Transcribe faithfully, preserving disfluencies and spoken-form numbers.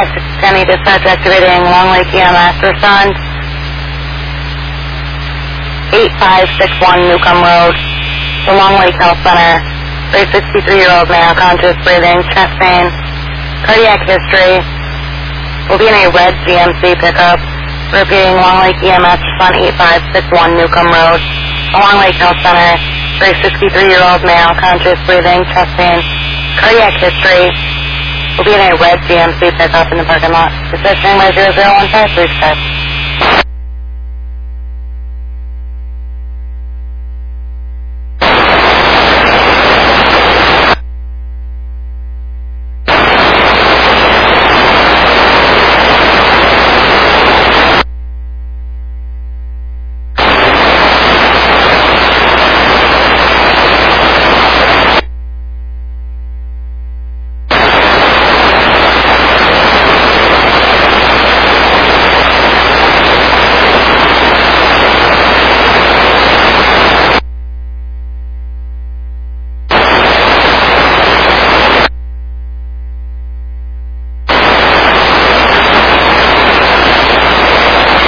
Essex County Dispatch activating Long Lake E M S. Respond eight five six one Newcomb Road, the Long Lake Health Center. For a sixty-three-year-old male, conscious breathing, chest pain, cardiac history. Will be in a red G M C pickup. Repeating, Long Lake E M S, respond eight five six one Newcomb Road, the Long Lake Health Center. For a sixty-three-year-old male, conscious breathing, chest pain, cardiac history. Will be in a red G M C pickup in the parking lot. Positioning by zero zero one five three six.